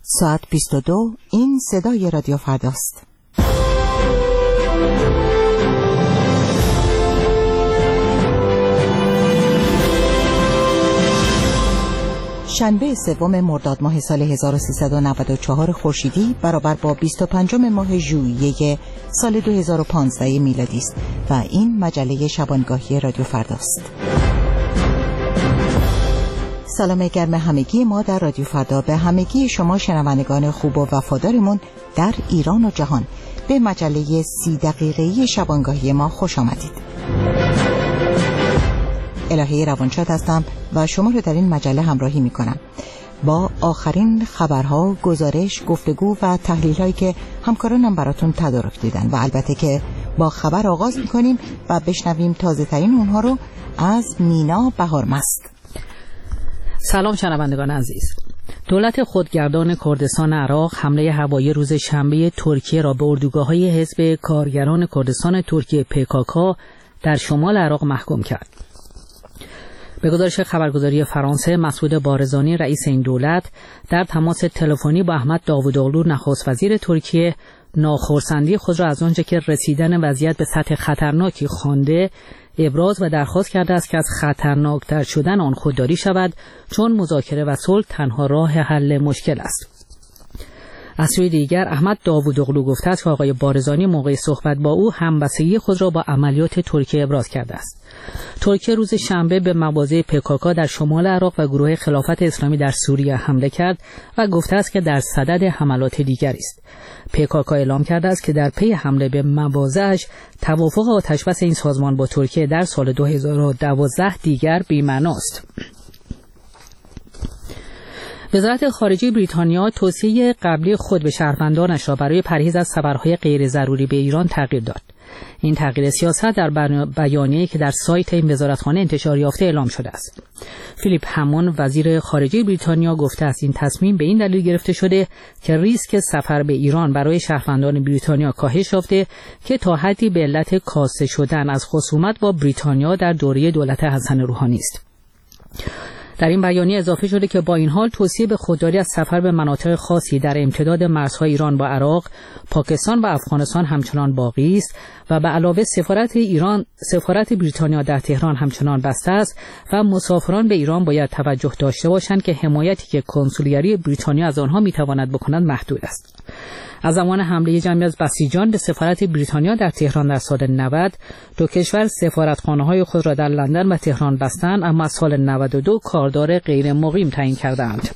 ساعت 22. این صدای رادیو فرداست. شنبه 3 مرداد ماه سال 1394 خورشیدی برابر با 25 ماه ژوئیه سال 2015 میلادی است و این مجله شبانگاهی رادیو فرداست. سلام گرم همگی ما در رادیو فردا به همگی شما شنوندگان خوب و وفادارمون در ایران و جهان به مجله 30 دقیقه‌ای شبانگاهی ما خوش آمدید. الهه روانشاد هستم و شما رو در این مجله همراهی میکنم با آخرین خبرها، گزارش، گفتگو و تحلیل‌هایی که همکارانم براتون تدارک دیدن و البته که با خبر آغاز میکنیم و بشنویم تازه ترین اونها رو از مینا بهارمست. سلام شنوندگان عزیز. دولت خودگردان کردستان عراق حمله هوایی روز شنبه ترکیه را به اردوگاه‌های حزب کارگران کردستان ترکیه PKK در شمال عراق محکوم کرد. به گزارش خبرگزاری فرانسه، مسعود بارزانی رئیس این دولت در تماس تلفنی با احمد داوودوغلو نخست وزیر ترکیه ناخرسندی خود را از آنچه که رسیدن وضعیت به سطح خطرناکی خوانده ابراز و درخواست کرده است که از خطرناکتر شدن آن خودداری شود، چون مذاکره و صلح تنها راه حل مشکل است. از سوی دیگر احمد داوودوغلو گفته است که آقای بارزانی موقع صحبت با او همبستگی خود را با عملیات ترکیه ابراز کرده است. ترکیه روز شنبه به مواضع PKK در شمال عراق و گروه خلافت اسلامی در سوریه حمله کرد و گفته است که در صدد حملات دیگری است. PKK اعلام کرده است که در پی حمله به مواضعش توافق آتشبس این سازمان با ترکیه در سال 2012 دیگر بی‌معناست. وزارت خارجه بریتانیا توصیه قبلی خود به شهروندانش را برای پرهیز از سفرهای غیر ضروری به ایران تغییر داد. این تغییر سیاست در بیانیه‌ای که در سایت این وزارتخانه انتشار یافته اعلام شده است. فیلیپ همون وزیر خارجه بریتانیا گفته است این تصمیم به این دلیل گرفته شده که ریسک سفر به ایران برای شهروندان بریتانیا کاهش یافته که تا حدی به علت کاسته شدن از خصومت با بریتانیا در دوره دولت حسن روحانی است. در این بیانیه اضافه شده که با این حال توصیه به خودداری از سفر به مناطق خاصی در امتداد مرزهای ایران با عراق، پاکستان و افغانستان همچنان باقی است و به علاوه سفارت بریتانیا در تهران همچنان بسته است و مسافران به ایران باید توجه داشته باشند که حمایتی که کنسولگری بریتانیا از آنها میتواند بکند محدود است. از زمان حمله جمعی از بسیجان به سفارت بریتانیا در تهران در سال 90 دو کشور سفارتخانه‌های خود را در لندن و تهران بستند، اما از سال 92 کاردار غیر مقیم تعیین کردند.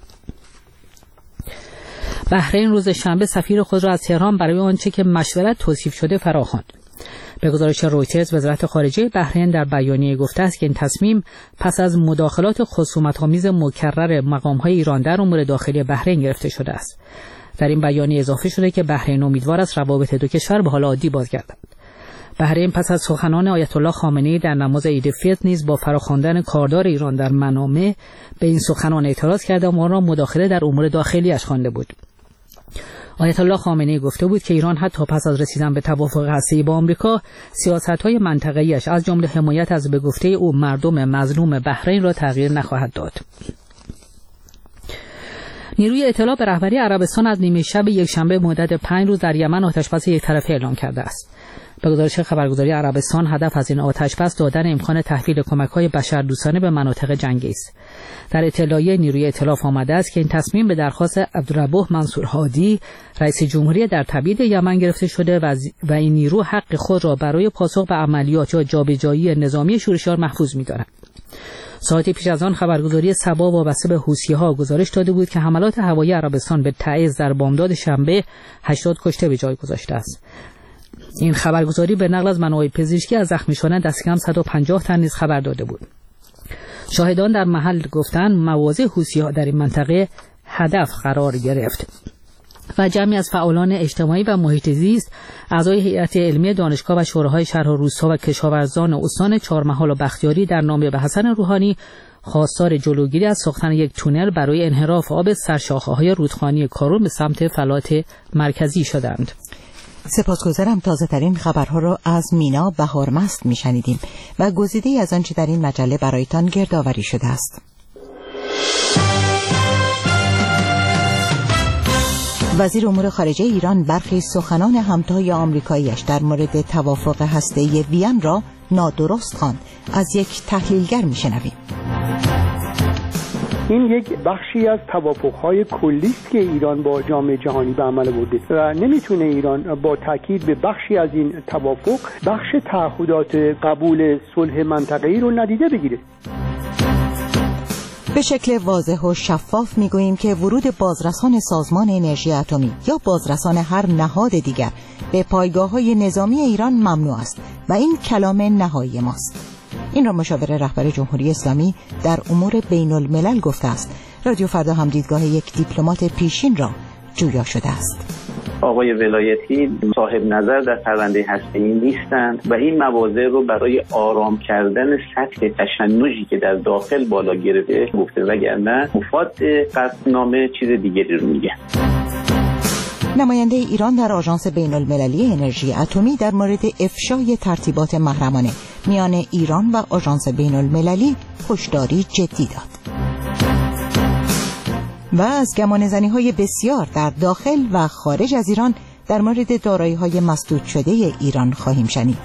بحرین روز شنبه سفیر خود را از تهران برای آنچه که مشورت توصیف شده فراخواند. به گزارش رویترز، وزارت خارجه بحرین در بیانیه گفته است که این تصمیم پس از مداخلات خصومت‌آمیز مکرر مقام‌های ایران در امور داخلی بحرین گرفته شده است. در این بیانیه اضافه شده که بحرین امیدوار است روابط دو کشور به حال عادی بازگردد. بحرین پس از سخنان آیت الله خامنه‌ای در نماز عید فطر نیز با فراخواندن کاردار ایران در منامه به این سخنان اعتراض کرده و آن را مداخله در امور داخلی‌اش خوانده بود. آیت الله خامنه‌ای گفته بود که ایران حتی پس از رسیدن به توافق هسته‌ای با آمریکا، سیاست‌های منطقه‌ایش از جمله حمایت از به گفته او مردم مظلوم بحرین را تغییر نخواهد داد. نیروی اطلاع به رهبری عربستان از نیمه شب یکشنبه مدت 5 روز در یمن آتشبس یک طرفه اعلام کرده است. به گزارش خبرگزاری عربستان، هدف از این آتشبس دادن امکان تحویل کمک‌های بشردوستانه به مناطق جنگی است. در اطلاعیه نیروی اطلاع آمده است که این تصمیم به درخواست عبدالربوح منصور هادی، رئیس جمهوری در تبعید یمن گرفته شده و این نیرو حق خود را برای پاسخ به عملیات یا جابجایی نظامی شورشیار محفوظ می‌داند. ساعتی پیش از آن خبرگزاری سبا وابسته به حوثی‌ها گزارش داده بود که حملات هوایی عربستان به تعز در بامداد شنبه 80 کشته به جای گذاشته است. این خبرگزاری به نقل از منابع پزشکی از زخمی شدن دست کم 150 تن نیز خبر داده بود. شاهدان در محل گفتند مواضع حوثی‌ها در این منطقه هدف قرار گرفت و جمعی از فعالان اجتماعی و محیط زیست، اعضای هیئت علمی دانشگاه و شوراهای شهر و روستا و کشاورزان استان چهارمحال و بختیاری در نامه به حسن روحانی خواستار جلوگیری از ساختن یک تونل برای انحراف آب سرشاخه‌های رودخانه کارون به سمت فلات مرکزی شدند. سپاسگزارم. تازه ترین خبرها را از مینا بهارمست میشنیدیم و گزیده‌ای از آنچه در این مجله برایتان گردآوری شده است. وزیر امور خارجه ایران برخی سخنان همتای آمریکایی‌اش در مورد توافق هسته‌ای وین را نادرست خواند. از یک تحلیلگر میشنویم. این یک بخشی از توافق‌های کلی است که ایران با جامعه جهانی به عمل برده و نمیتونه ایران با تاکید به بخشی از این توافق بخش تعهدات قبول صلح منطقه‌ای رو ندیده بگیره. به شکل واضح و شفاف میگوییم که ورود بازرسان سازمان انرژی اتمی یا بازرسان هر نهاد دیگر به پایگاه‌های نظامی ایران ممنوع است و این کلام نهایی ماست. این را مشاور رهبر جمهوری اسلامی در امور بین الملل گفته است. رادیو فردا هم دیدگاه یک دیپلمات پیشین را جویا شده است. آقای ولایتی صاحب نظر در پرونده هسته‌ای نیستند و این مواضع رو برای آرام کردن سطح تشنجی که در داخل بالا گرفته گفته، وگرنه مفاد قطعنامه چیز دیگری رو میگه. نماینده ایران در آژانس بین المللی انرژی اتمی در مورد افشای ترتیبات محرمانه میان ایران و آژانس بین المللی هشداری جدی داد. و از گمانه‌زنی‌های بسیار در داخل و خارج از ایران در مورد دارایی‌های مسدود شده ایران خواهیم شنید.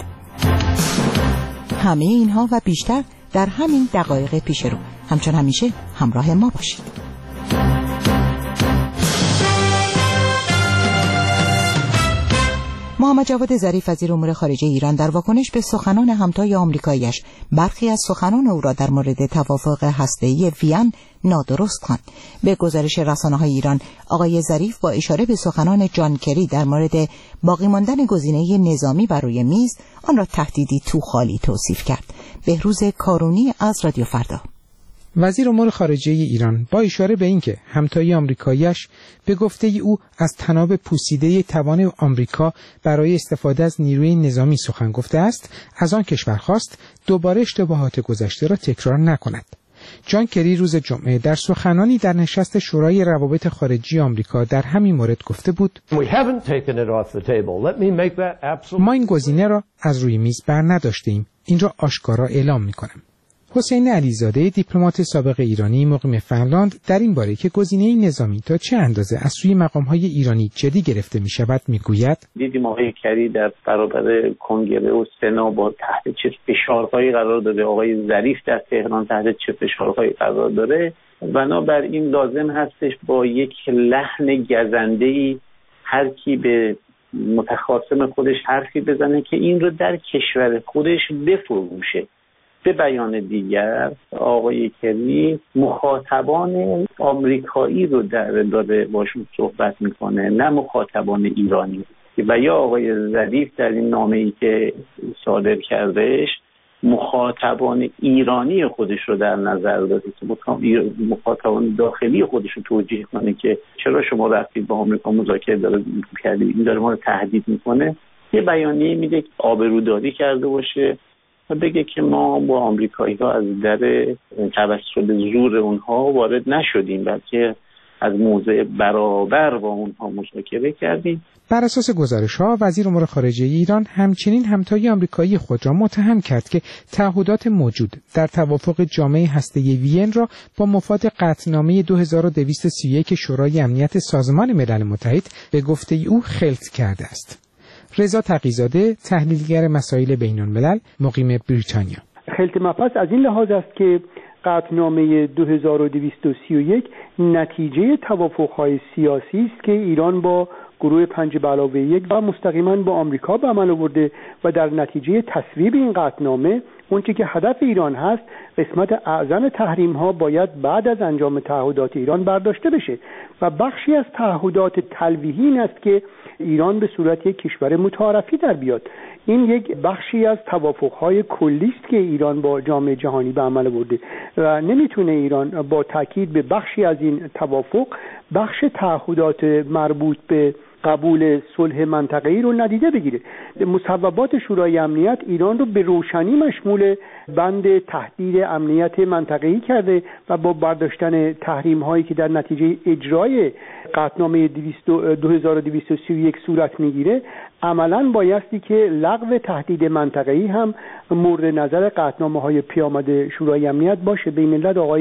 همه اینها و بیشتر در همین دقایق پیش رو. همچون همیشه همراه ما باشید. محمد جواد ظریف وزیر امور خارجه ایران در واکنش به سخنان همتای آمریکایی‌اش برخی از سخنان او را در مورد توافق هسته‌ای وین نادرست خواند. به گزارش رسانه‌های ایران، آقای ظریف با اشاره به سخنان جان کری در مورد باقی ماندن گزینه نظامی بر روی میز، آن را تهدیدی توخالی توصیف کرد. بهروز کارونی از رادیو فردا. وزیر امور خارجه ایران با اشاره به اینکه همتای آمریکایی‌اش به گفته او از تناب پوسیده توان آمریکا برای استفاده از نیروی نظامی سخن گفته است، از آن کشور خواست دوباره اشتباهات گذشته را تکرار نکند. جان کری روز جمعه در سخنانی در نشست شورای روابط خارجی آمریکا در همین مورد گفته بود: ما این گزینه را از روی میز بر نداشتیم. این را آشکارا اعلام می‌کنم. حسین علیزاده دیپلمات سابق ایرانی مقیم فنلاند در این باره که گزینه نظامی تا چه اندازه از سوی مقام‌های ایرانی جدی گرفته می‌شود میگوید: دیدیم آقای کری در برابر کنگره و سنا با تحت چه فشارهایی قرار داره، آقای ظریف در تهران تحت چه فشارهایی قرار داره. بنابراین لازم هستش با یک لحن گزنده‌ای هر کی به متخاصم خودش حرفی بزنه که این رو در کشور خودش بفروشه. به بیان دیگر آقای کری مخاطبان آمریکایی رو داره باشون صحبت میکنه، نه مخاطبان ایرانی. و یا آقای ظریف در این نامه‌ای که صادر کردهش مخاطبان ایرانی خودش رو در نظر داده که مخاطبان داخلی خودش رو توجیه کنه که چرا شما رفتید با آمریکا مذاکره داره کردید، این داره ما رو تهدید میکنه. یه بیانیه میده که آبروداری کرده باشه و بگه که ما با آمریکایی‌ها از در توسل زور اونها وارد نشدیم، بلکه از موضع برابر با اونها مذاکره کردیم. بر اساس گزارش‌ها وزیر امور خارجه ایران همچنین همتای آمریکایی خود را متهم کرد که تعهدات موجود در توافق جامعه هسته‌ای وین را با مفاد قطعنامه 2231 شورای امنیت سازمان ملل متحد به گفته او خلط کرده است. رضا تقی‌زاده تحلیلگر مسائل بین‌الملل مقیم بریتانیا: خلط مبحث از این لحاظ است که قطعنامه 2231 نتیجه توافق‌های سیاسی است که ایران با گروه 5+1 و مستقیما با آمریکا به عمل آورده و در نتیجه تصویب این قطعنامه اونچه که هدف ایران هست، قسمت اعظم تحریم‌ها باید بعد از انجام تعهدات ایران برداشته بشه و بخشی از تعهدات تلویحی این است که ایران به صورت یک کشور متعارفی در بیاد. این یک بخشی از توافق‌های کلی است که ایران با جامعه جهانی به عمل آورده و نمیتونه ایران با تاکید به بخشی از این توافق بخش تعهدات مربوط به قبول صلح منطقه‌ای رو ندیده بگیره. مصوبات شورای امنیت ایران رو به روشنی مشمول بند تهدید امنیت منطقه‌ای کرده و با برداشتن تحریم‌هایی که در نتیجه اجرای قطعنامه 2231 صورت میگیره، عملاً بایستی که لغو تهدید منطقه‌ای هم مورد نظر قطعنامه‌های پیامد شورای امنیت باشه. به این علت آقای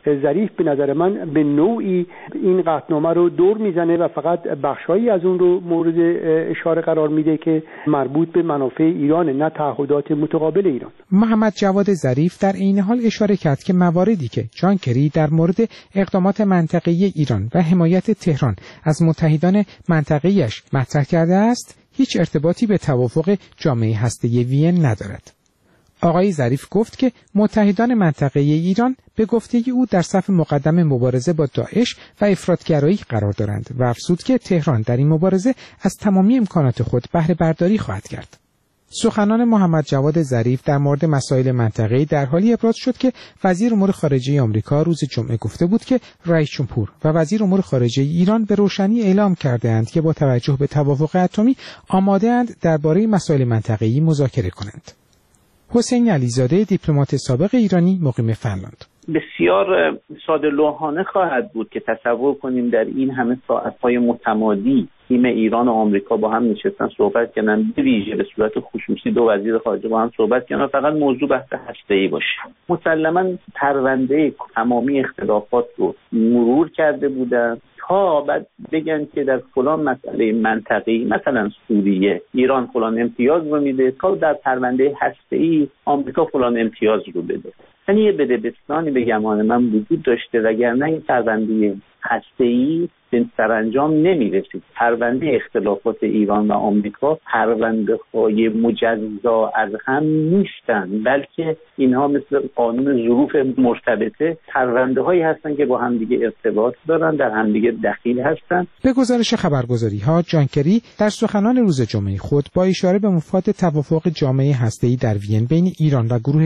ظریف به نظر من به نوعی این قطعنامه رو دور میزنه و فقط بخشایی از اون رو مورد اشاره قرار میده که مربوط به منافع ایران، نه تعهدات متقابل ایران. محمد جواد ظریف در این حال اشاره کرد که مواردی که جان کری در مورد اقدامات منطقه‌ای ایران و حمایت تهران از متحدان منطقه‌ایش مطرح کرده است، هیچ ارتباطی به توافق جامعه هسته‌ای وین ندارد. آقای ظریف گفت که متحدان منطقه‌ای ایران به گفته او در صف مقدم مبارزه با داعش و افراطگرایی قرار دارند و افزود که تهران در این مبارزه از تمامی امکانات خود بهره برداری خواهد کرد. سخنان محمد جواد ظریف در مورد مسائل منطقه‌ای در حالی ابراز شد که وزیر امور خارجه آمریکا روز جمعه گفته بود که رئیس جمهور و وزیر امور خارجه ایران به روشنی اعلام کرده‌اند که با توجه به توافق اتمی آماده‌اند درباره مسائل منطقه‌ای مذاکره کنند. حسین علیزاده، دیپلمات سابق ایرانی مقیم فنلاند: بسیار ساده‌لوحانه خواهد بود که تصور کنیم در این همه ساعت‌های متمادی تیم ایران و آمریکا با هم نشستن صحبت کردن، به ویژه به صورت خصوصی دو وزیر خارجه با هم صحبت کردن، فقط موضوع بحث هسته‌ای باشه. مسلماً پرونده تمامی اختلافات رو مرور کرده بودن تا بعد بگن که در فلان مسئله منطقه‌ای، مثلا سوریه، ایران فلان امتیاز رو میده، تا در پرونده هسته‌ای آمریکا فلان امتیاز رو بده. یعنی یه بدبستانی به گمان من وجود داشته، وگرنه این پرونده هسته‌ای به سرانجام نمی‌رسید. پرونده اختلافات ایران و آمریکا پرونده‌های مجزا از هم نیستند، بلکه اینها مثل قانون ظروف مرتبطه پرونده‌هایی هستند که با همدیگه ارتباط دارن، در همدیگه دخیل هستند. به گزارش خبرگزاری‌ها، جان کری در سخنان روز جمعه خود با اشاره به مفاد توافق جامعه هسته‌ای در وین بین ایران و گروه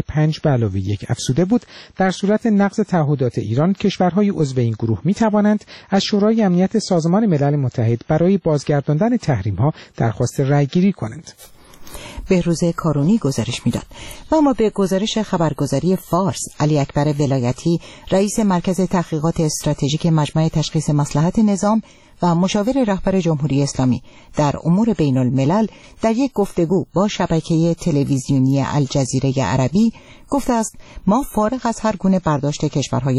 5+1 افزوده بود در صورت نقض تعهدات ایران، کشورهای عضو این گروه می‌توانند از شورای امنیت سازمان ملل متحد برای بازگرداندن تحریم‌ها درخواست رأی‌گیری کنند. بهروز کارونی گزارش میداد. و اما به گزارش خبرگزاری فارس، علی اکبر ولایتی، رئیس مرکز تحقیقات استراتژیک مجمع تشخیص مصلحت نظام و مشاور رهبر جمهوری اسلامی در امور بین الملل در یک گفتگو با شبکه تلویزیونی الجزیره عربی گفته است: ما فارغ از هر گونه برداشت کشورهای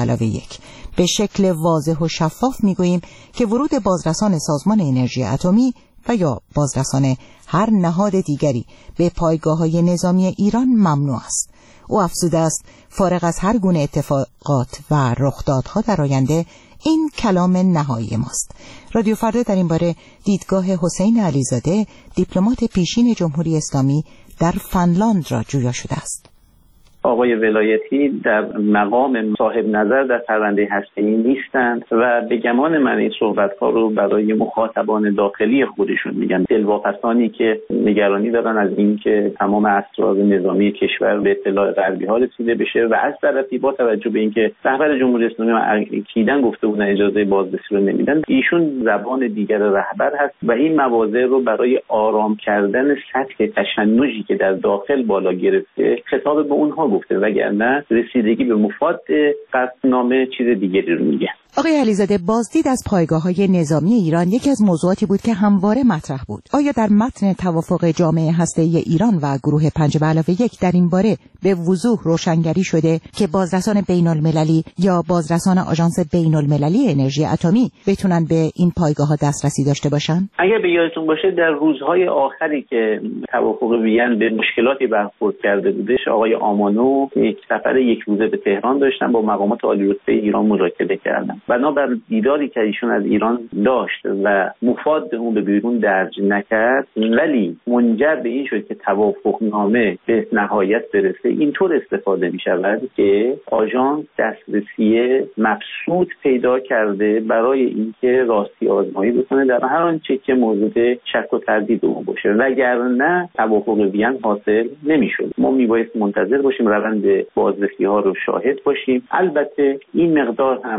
5+1 به شکل واضح و شفاف میگوییم که ورود بازرسان سازمان انرژی اتمی و یا بازرسان هر نهاد دیگری به پایگاه‌های نظامی ایران ممنوع است. او افزوده است: فارغ از هر گونه اتفاقات و رخدادها در آینده، این کلام نهایی ماست. رادیو فردا در این باره دیدگاه حسین علیزاده، دیپلمات پیشین جمهوری اسلامی در فنلاند را جویا شده است. آقای ولایتی در مقام صاحب نظر در پرونده هسته‌ای نیستند و به گمان من این صحبت‌ها رو برای مخاطبان داخلی خودشون میگن، دلواپسانی که نگرانی دارن از اینکه تمام اسرار نظامی کشور به اطلاع غربی‌ها رسیده بشه و از طرفی با توجه به اینکه رهبر جمهوری اسلامی اکیداً گفته بودن اجازه بازرسی رو نمیدن، ایشون زبان دیگر رهبر هست و این مواضع رو برای آرام کردن سطح تشنجی که در داخل بالا گرفته خطاب به اونها گفته، وگرنه رسیدگی به مفاد قطعنامه چیز دیگری رو میگه. آقای علیزاده، بازدید از پایگاه‌های نظامی ایران یکی از موضوعاتی بود که همواره مطرح بود. آیا در متن توافق جامعه هسته‌ای ایران و گروه 5+1 در این باره به وضوح روشنگری شده که بازرسان بین‌المللی یا بازرسان آژانس بین‌المللی انرژی اتمی بتونن به این پایگاه‌ها دسترسی داشته باشن؟ اگر به یادتون باشه در روزهای آخری که توافق وین به مشکلاتی برخورد کرده بودش، آقای آمانو یک سفر یک روزه به تهران داشتن، با مقامات عالی‌رتبه ایران مذاکره کردن. بنابر دیداری که ایشون از ایران داشت و مفاد اون به بیرون درج نکرد، ولی منجر به این شد که توافقنامه به نهایت برسه، اینطور استفاده می شود که آژانس دسترسی مبسوط پیدا کرده برای اینکه راستی آزمایی بکنه در هر آنچه که مورد شک و تردید اون باشه، وگرنه توافق وین حاصل نمی‌شد. ما میبایست منتظر باشیم، روند بازرسی ها رو شاهد باشیم. البته این مقدار هم اطلاع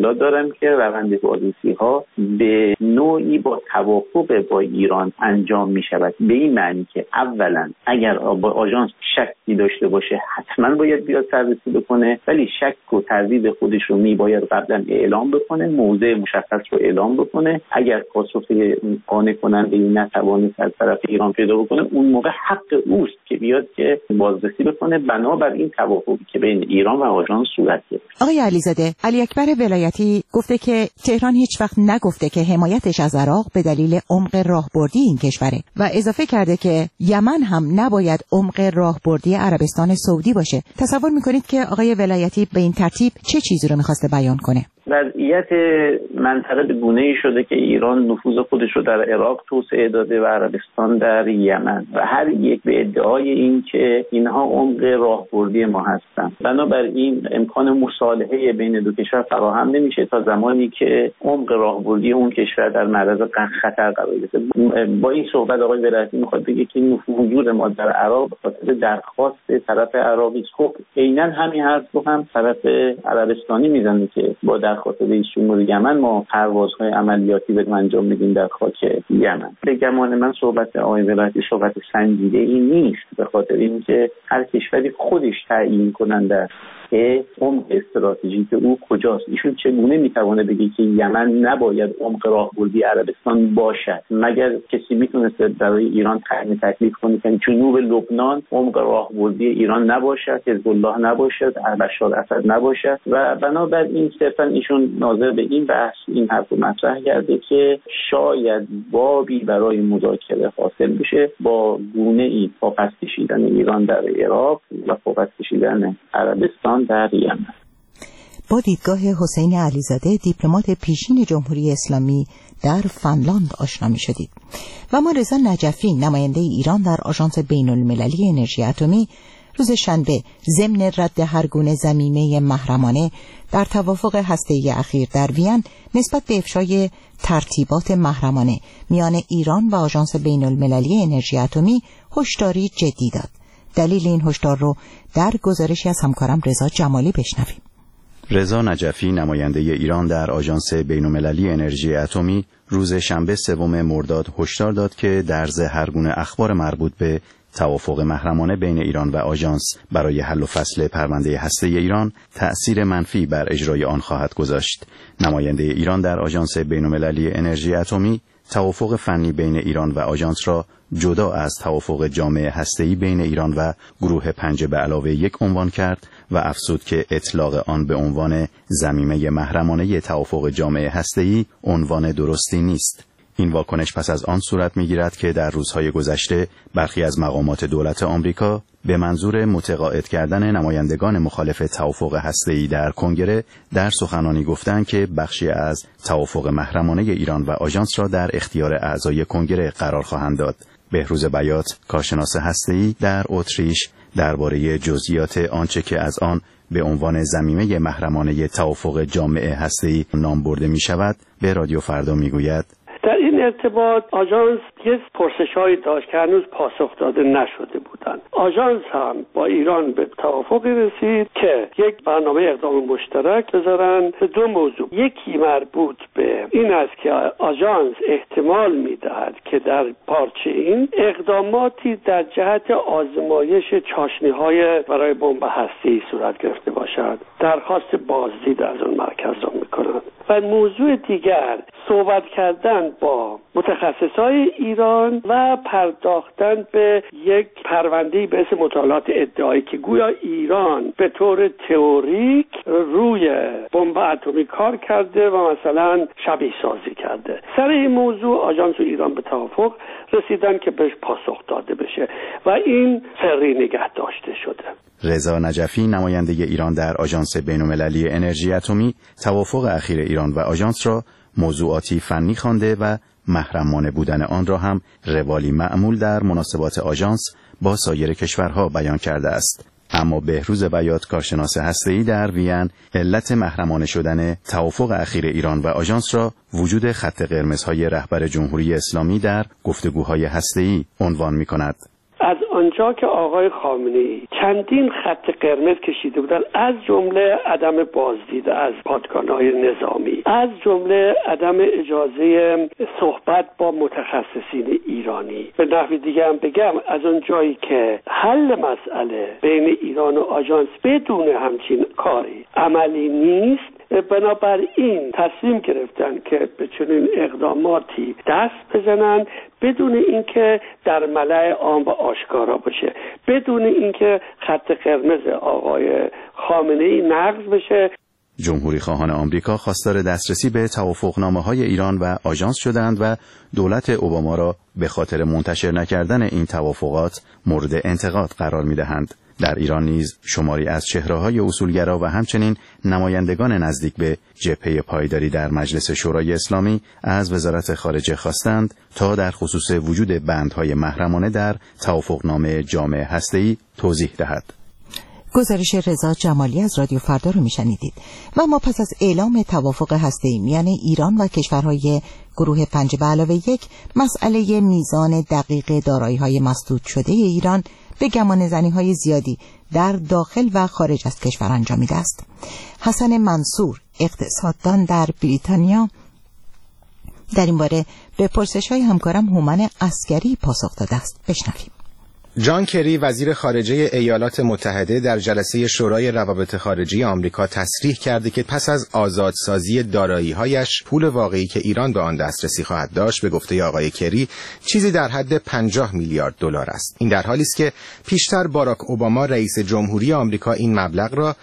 اطلاع دارم که روند بازرسی‌ها به نوعی با توافق با ایران انجام می‌شود، به این معنی که اولا اگر با آژانس شکی داشته باشه حتما باید بیاد سررسی بکنه، ولی شک و تردید خودش رو میباید قبلا اعلام بکنه، موضع مشخص رو اعلام بکنه. اگر پاسخ قانع کننده نتوانست از طرف ایران پیدا بکنه، اون موقع حق اوست که بیاد که بازرسی بکنه بنابر این توافقی که بین ایران و آژانس صورت گرفت. آقای علیزاده، علی اکبر ولایتی گفته که تهران هیچ وقت نگفته که حمایتش از عراق به دلیل عمق راهبردی این کشوره و اضافه کرده که یمن هم نباید عمق راهبردی عربستان سعودی باشه. تصور میکنید که آقای ولایتی به این ترتیب چه چیزی رو میخواسته بیان کنه؟ وضعیت منطقه به گونه‌ای شده که ایران نفوذ خودش رو در عراق توسعه داده و عربستان در یمن و هر یک به ادعای این که اینها عمق راهبردی ما هستند. بنابراین امکان مصالحه بین دو کشور فراهم نمیشه تا زمانی که عمق راهبردی اون کشور در معرض خطر قرار گرفته. با این صحبت آقای ولایتی میخواد بگه که نفوذ ما در عراق به خاطر درخواست طرف عراقی. خب عیناً همین حرف رو هم طرف عربستانی میزنه که با درخواست رئیس جمهور یمن ما پروازهای عملیاتی به انجام میدیم در خاک یمن. به گمان من صحبت آقای ولایتی صحبت سنجیده ای نیست، به خاطر اینکه هر کشوری خودش تعیین کننده است که عمق استراتژیک او کجاست. ایشون چگونه میتونه بگه که یمن نباید عمق راهبردی عربستان باشد؟ مگر کسی میتونسته برای ایران تعیین تکلیف کنه که جنوب لبنان عمق راهبردی ایران نباشد، حزب الله نباشد، بشار اسد نباشد؟ و بنابراین صرفا ایشون ناظر به این بحث این حرف رو مطرح کرده که شاید بابی برای مذاکره حاصل بشه با گونه ای پاپس کشیدن ایران در عراق و پاپس کشیدن عربستان در یمن. با دیدگاه حسین علیزاده، دیپلمات پیشین جمهوری اسلامی در فنلاند آشنا می شدید. و ما رضا نجفی، نماینده ایران در آژانس بین المللی انرژی اتمی، روز شنبه ضمن رد هر گونه ضمیمه محرمانه در توافق هسته‌ای اخیر در وین نسبت به افشای ترتیبات محرمانه میان ایران و آژانس بین المللی انرژی اتمی هشداری جدی داد. دلیل این هشدار رو در گزارشی از همکارم رضا جمالی بشنویم. رضا نجفی، نماینده ایران در آژانس بین‌المللی انرژی اتمی، روز شنبه 3 مرداد هشدار داد که درز هر گونه اخبار مربوط به توافق محرمانه بین ایران و آژانس برای حل و فصل پرونده هسته‌ای ایران تأثیر منفی بر اجرای آن خواهد گذاشت. نماینده ایران در آژانس بین‌المللی انرژی اتمی توافق فنی بین ایران و آژانس را جدا از توافق جامع هسته‌ای بین ایران و گروه 5+1 عنوان کرد و افزود که اطلاق آن به عنوان ضمیمه محرمانه توافق جامع هسته‌ای عنوان درستی نیست. این واکنش پس از آن صورت می‌گیرد که در روزهای گذشته برخی از مقامات دولت آمریکا به منظور متقاعد کردن نمایندگان مخالف توافق هسته‌ای در کنگره در سخنرانی گفتند که بخشی از توافق محرمانه ایران و آژانس را در اختیار اعضای کنگره قرار خواهند داد. بهروز بیات، کارشناس هسته‌ای در اتریش، درباره جزئیات آنچه که از آن به عنوان ضمیمه محرمانه توافق جامع هسته‌ای نام برده می‌شود، به رادیو فردا می‌گوید: در این ارتباط آژانس یه پرسش‌هایی داشت که هنوز پاسخ داده نشده بودند. آژانس هم با ایران به توافقی رسید که یک برنامه اقدام مشترک بذارن به 2 موضوع. یکی مربوط به این است که آژانس احتمال می‌دهد که در پارچه این اقداماتی در جهت آزمایش چاشنی‌های برای بمب هسته‌ای صورت گرفته باشد. درخواست بازدید از اون مرکز را می‌کنند. و موضوع دیگر صحبت کردن با متخصصای ایران و پرداختن به یک پرونده‌ای به اسم مطالعات ادعایی که گویا ایران به طور تئوریک روی بمب اتمی کار کرده و مثلا شبیه سازی کرده. سر این موضوع آژانس و ایران به توافق رسیدن که بهش پاسخ داده بشه و این سری نگه داشته شده. رضا نجفی، نماینده ایران در آژانس بین‌المللی انرژی اتمی، توافق اخیر ایران و آژانس را موضوعاتی فنی خوانده و محرمانه بودن آن را هم روالی معمول در مناسبات آژانس با سایر کشورها بیان کرده است. اما بهروز بیات، کارشناس هسته‌ای در وین، علت محرمانه شدن توافق اخیر ایران و آژانس را وجود خط قرمزهای رهبر جمهوری اسلامی در گفتگوهای هسته‌ای عنوان می‌کند. از آنجا که آقای خامنه‌ای چندین خط قرمز کشیده بودن، از جمله عدم بازدید از پادگان‌های نظامی، از جمله عدم اجازه صحبت با متخصصین ایرانی. به نحو دیگه هم بگم، از اون جایی که حل مسئله بین ایران و آژانس بدون همچین کاری عملی نیست، بنابراین تصمیم گرفتن که به چنین اقداماتی دست بزنن بدون اینکه در ملأ عام و آشکارا باشه، بدون اینکه خط قرمز آقای خامنه‌ای نقض بشه. جمهوری خواهان آمریکا خواستار دسترسی به توافقنامه‌های ایران و آژانس شدند و دولت اوباما را به خاطر منتشر نکردن این توافقات مورد انتقاد قرار می‌دهند. در ایران نیز شماری از چهره‌های اصولگرا و همچنین نمایندگان نزدیک به جبهه پایداری در مجلس شورای اسلامی از وزارت خارجه خواستند تا در خصوص وجود بندهای محرمانه در توافقنامه جامع هسته‌ای توضیح دهد. گزارش رضا جمالی از رادیو فردا رو میشنیدید. و ما پس از اعلام توافق هسته‌ای میان ایران و کشورهای گروه 5+1 مسئله میزان دقیق دارایی‌های مسدود شده ایران به گمانه‌زنی‌های زیادی در داخل و خارج از کشور انجامیده است. حسن منصور، اقتصاددان در بریتانیا، در این باره به پرسش‌های همکارم هومن عسکری پاسخ داده است. بشنویم. جان کری وزیر خارجه ایالات متحده در جلسه شورای روابط خارجی آمریکا تصریح کرده که پس از آزادسازی دارایی‌هایش پول واقعی که ایران به آن دسترسی خواهد داشت به گفته آقای کری چیزی در حد 50 میلیارد دلار است. این در حالی است که پیشتر باراک اوباما رئیس جمهوری آمریکا این مبلغ را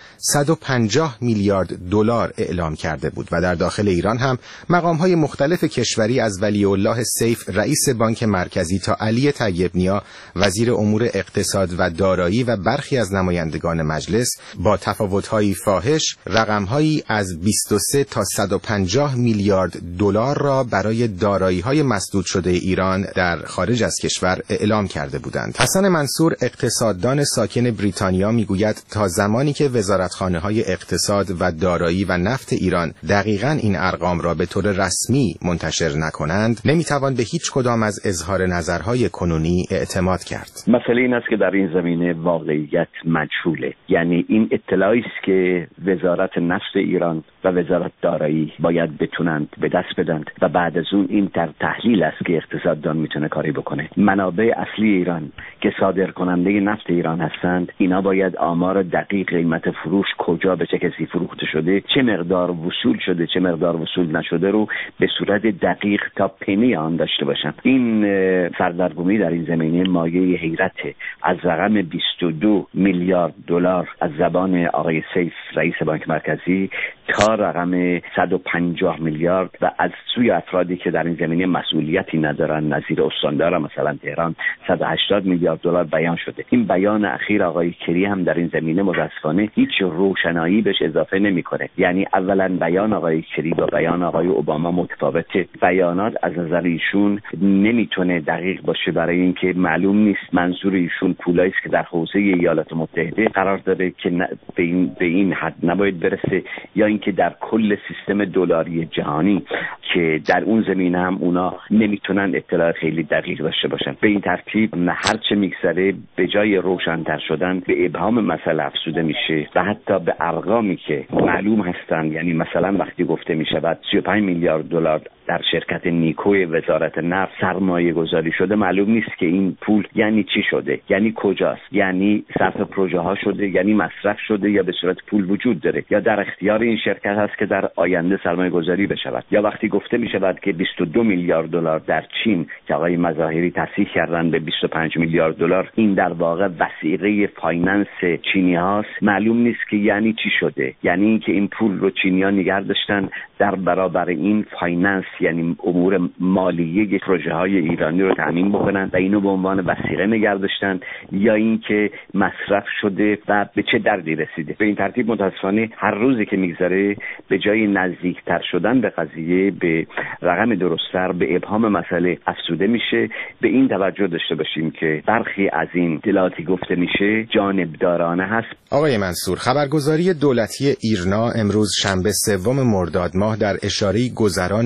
150 میلیارد دلار اعلام کرده بود و در داخل ایران هم مقام‌های مختلف کشوری از ولی الله سیف رئیس بانک مرکزی تا علی طیب نیا وزیر امور اقتصاد و دارایی و برخی از نمایندگان مجلس با تفاوت‌های فاحش رقم‌هایی از 23 تا 150 میلیارد دلار را برای دارایی‌های مسدود شده ایران در خارج از کشور اعلام کرده بودند. حسن منصور اقتصاددان ساکن بریتانیا میگوید تا زمانی که وزارتخانه‌های اقتصاد و دارایی و نفت ایران دقیقاً این ارقام را به طور رسمی منتشر نکنند نمیتوان به هیچ کدام از اظهار نظرهای کنونی اعتماد کرد. مسئله این است که در این زمینه واقعیت مجهوله، یعنی این اطلاعی است که وزارت نفت ایران و وزارت دارایی باید بتونند به دست بدند و بعد از اون این در تحلیل است که اقتصاددان میتونه کاری بکنه. منابع اصلی ایران که صادر کننده نفت ایران هستند، اینا باید آمار دقیق قیمت فروش کجا به چه کسی فروخته شده، چه مقدار وصول شده، چه مقدار وصول نشده رو به صورت دقیق تا پنی آن داشته باشند. این سردرگمی در این زمینه مایه حیرت از رقم 22 میلیارد دلار از زبان آقای سیف رئیس بانک مرکزی تا رقم 150 میلیارد و از سوی افرادی که در این زمینه مسئولیتی ندارن نظیر استاندار مثلا تهران 180 میلیارد دلار بیان شده. این بیان اخیر آقای کری هم در این زمینه متاسفانه هیچ روشنایی بهش اضافه نمیکنه. یعنی اولا بیان آقای کری با بیان آقای اوباما متفاوته. بیانات از نظر ایشون نمیتونه دقیق باشه برای اینکه معلوم نیست منظور ایشون پولایی است که در حوزه ایالات متحده قرار داره که به این حد نباید برسه، یا اینکه در کل سیستم دلاری جهانی که در اون زمینه هم اونا نمیتونن اطلاع خیلی دقیق داشته باشن. به این ترتیب هر چه میگذره به جای روشن‌تر شدن به ابهام مسئله افزوده میشه و حتی به ارقامی که معلوم هستن، یعنی مثلا وقتی گفته میشود 35 میلیارد دلار در شرکت نیکوی وزارت نفت سرمایه گذاری شده، معلوم نیست که این پول یعنی چی شده، یعنی کجاست، یعنی صرف پروژه ها شده، یعنی مصرف شده، یا به صورت پول وجود داره، یا در اختیار این شرکت هست که در آینده سرمایه گذاری بشود. یا وقتی گفته می شود که 22 میلیارد دلار در چین که آقای مظاهری تصحیح کردن به 25 میلیارد دلار، این در واقع وثیقه فایننس چینی هاست، معلوم نیست که یعنی چی شده، یعنی اینکه این پول رو چینی‌ها نگه داشتن در برابر این فایننس، یعنی امور مالیه پروژه های ایرانی رو تامین بکنن و اینو به عنوان وثیقه نگه داشتن، یا اینکه مصرف شده و به چه دردی رسیده. به این ترتیب متاسفانه هر روزی که میگذره به جای نزدیکتر شدن به قضیه به رقم درست‌تر به ابهام مسئله افزوده میشه. به این توجه داشته باشیم که برخی از این اطلاعاتی گفته میشه جانبدارانه هست. آقای منصور، خبرگزاری دولتی ایرنا امروز شنبه 3 مرداد ماه در اشاره‌ای گذرا نوشته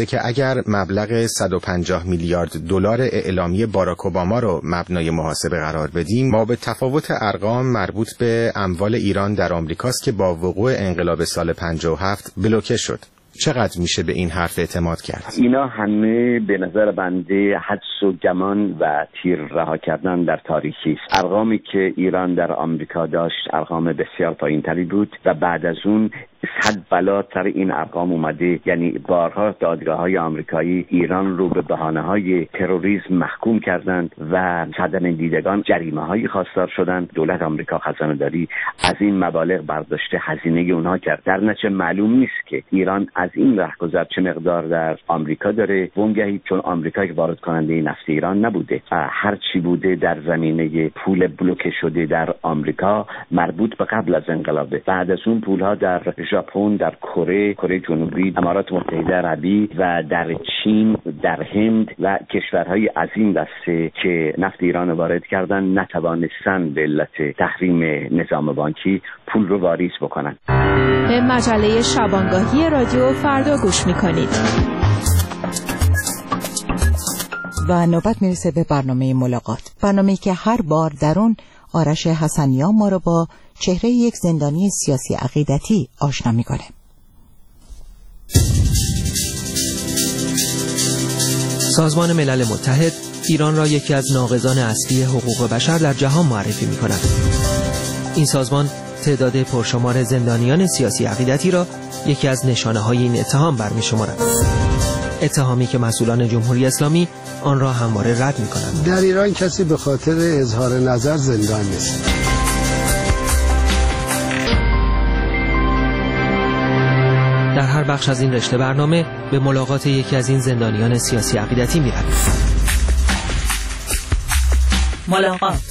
که اگر مبلغ 150 میلیارد دلار اعلامیه باراک اوباما رو مبنای محاسبه قرار بدیم، ما به تفاوت ارقام مربوط به اموال ایران در آمریکاست که با وقوع انقلاب سال 57 بلوکه شد. چقدر میشه به این حرف اعتماد کرد؟ اینا همه به نظر بنده حدس و گمان و تیر رها کردن در تاریکی است. ارقامی که ایران در آمریکا داشت ارقام بسیار پایین‌تری بود و بعد از اون صد بالاتر این ارقام اومده. یعنی بارها دادگاه‌های آمریکایی ایران رو به بهانه‌های تروریسم محکوم کردند و صدر دیدگان جریمه‌های خواستار شدند. دولت آمریکا خزانه‌داری از این مبالغ برداشته هزینه اونها کرد. در نتیجه معلوم نیست که ایران از این رهگذر چه مقدار در آمریکا داره. وانگهی چون آمریکا که وارد کننده نفت ایران نبوده، هر چی بوده در زمینه پول بلوکه شده در آمریکا مربوط به قبل از انقلابه. بعد از اون پول‌ها در ژاپن، در کره جنوبی، امارات متحده عربی و در چین، در هند و کشورهای از این دسته که نفت ایران وارد کردن نتوانستن به علت تحریم نظام بانکی پول رو واریز بکنن. به مجله شبانگاهی رادیو فردا گوش میکنید. و نوبت میرسه به برنامه ملاقات، برنامه‌ای که هر بار در اون آرش حسنیان ما رو با چهره یک زندانی سیاسی عقیدتی آشنا میکنه. سازمان ملل متحد ایران را یکی از ناقضان اصلی حقوق بشر در جهان معرفی میکند. این سازمان تعداد پرشمار زندانیان سیاسی عقیدتی را یکی از نشانه‌های این اتهام برمی‌شمارد. اتهامی که مسئولان جمهوری اسلامی آن را همواره رد می‌کنند. در ایران کسی به خاطر اظهار نظر زندان نیست. در هر بخش از این رشته برنامه به ملاقات یکی از این زندانیان سیاسی عقیدتی می‌رویم. ملاقات.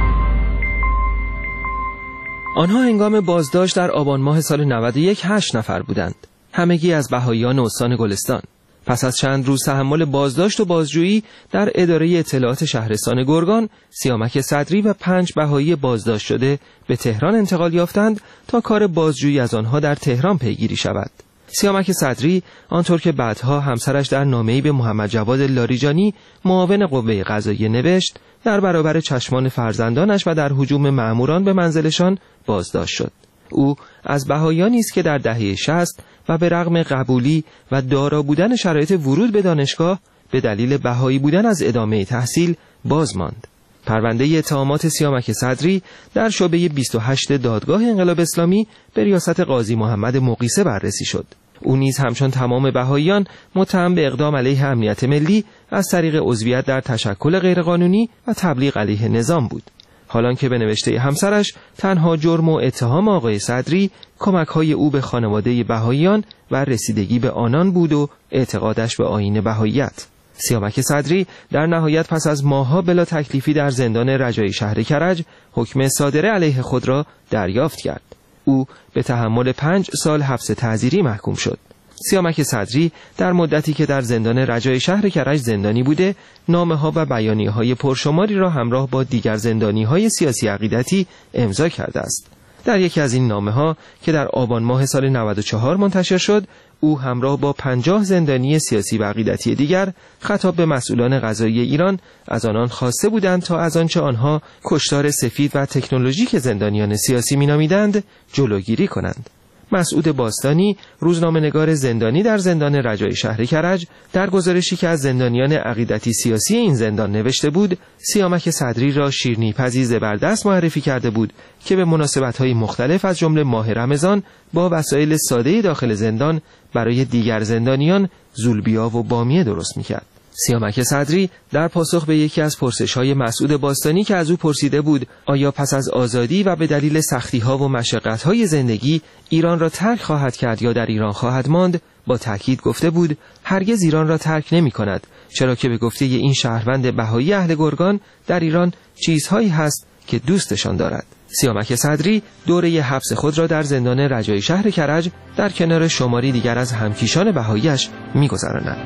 آنها هنگام بازداشت در آبان ماه سال 91 8 نفر بودند. همگی از بهائیان استان گلستان. پس از چند روز تحمل بازداشت و بازجویی در اداره اطلاعات شهرستان گرگان، سیامک صدری و 5 بهایی بازداشت شده به تهران انتقال یافتند تا کار بازجویی از آنها در تهران پیگیری شود. سیامک صدری آنطور که بعدها همسرش در نامه‌ای به محمد جواد لاریجانی معاون قوه قضاییه نوشت، در برابر چشمان فرزندانش و در هجوم مأموران به منزلشان بازداشت شد. او از بهائیانی است که در دهه 60 و به رغم قبولی و دارا بودن شرایط ورود به دانشگاه به دلیل بهایی بودن از ادامه تحصیل باز ماند. پرونده اتهامات سیامک صدری در شعبه 28 دادگاه انقلاب اسلامی به ریاست قاضی محمد مقیسه بررسی شد. او نیز همچون تمام بهائیان متهم به اقدام علیه امنیت ملی از طریق عضویت در تشکل غیرقانونی و تبلیغ علیه نظام بود. حالان که به نوشته همسرش تنها جرم و اتهام آقای صدری کمک‌های او به خانواده بهائیان و رسیدگی به آنان بود و اعتقادش به آیین بهائیت. سیامک صدری در نهایت پس از ماه‌ها بلا تکلیفی در زندان رجایی شهر کرج حکم صادره علیه خود را دریافت کرد. او به تحمل 5 سال حبس تعزیری محکوم شد. سیامک صدری در مدتی که در زندان رجایی شهر کرج زندانی بوده، نامه‌ها و بیانیه‌های پرشماری را همراه با دیگر زندانی‌های سیاسی عقیدتی امضا کرده است. در یکی از این نامه‌ها که در آبان ماه سال 94 منتشر شد، او همراه با 50 زندانی سیاسی و عقیدتی دیگر خطاب به مسئولان قضایی ایران از آنان خواسته بودند تا از آنچه آنها کشتار سفید و تکنولوژیک زندانیان سیاسی می‌نامیدند جلوگیری کنند. مسعود باستانی، روزنامه‌نگار زندانی در زندان رجایی شهر کرج، در گزارشی که از زندانیان عقیدتی سیاسی این زندان نوشته بود، سیامک صدری را شیرینی‌پزی زبردست معرفی کرده بود که به مناسبت‌های مختلف از جمله ماه رمضان با وسایل ساده داخل زندان برای دیگر زندانیان زولبیا و بامیه درست می‌کرد. سیامک صدری در پاسخ به یکی از پرسش‌های مسعود باستانی که از او پرسیده بود آیا پس از آزادی و به دلیل سختی‌ها و مشقت‌های زندگی ایران را ترک خواهد کرد یا در ایران خواهد ماند، با تأکید گفته بود هرگز ایران را ترک نمی‌کند، چرا که به گفته این شهروند بهایی اهل گرگان در ایران چیزهایی هست که دوستشان دارد. سیامک صدری دوره حبس خود را در زندان رجایی شهر کرج در کنار شماری دیگر از همکیشان بهایی‌اش می‌گذراند.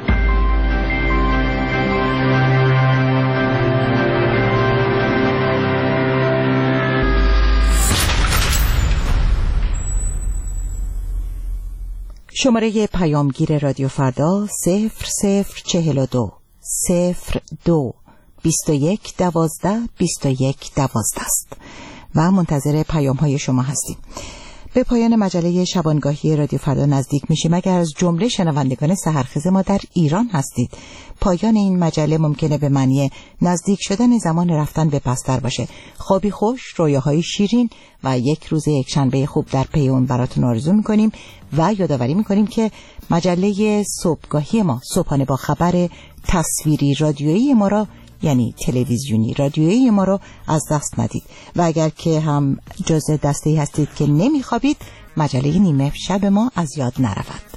شماره پیامگیر رادیو فردا 0042 02 21 12 21 12 است و منتظر پیام های شما هستیم. به پایان مجله شبانگاهی رادیو فردا نزدیک میشیم. اگر از جمله شنوندگان سحرخیز ما در ایران هستید، پایان این مجله ممکنه به معنی نزدیک شدن زمان رفتن به پستر باشه. خوابی خوش، رویاهای شیرین و یک روز یکشنبه خوب در پی اون براتون آرزو میکنیم و یادآوری میکنیم که مجله صبحگاهی ما صبحانه با خبر تصویری رادیویی ما را، یعنی تلویزیونی رادیویی ما رو از دست ندید و اگر که هم جزء دسته‌ای هستید که نمیخوابید، مجله نیمه شب ما از یاد نرود.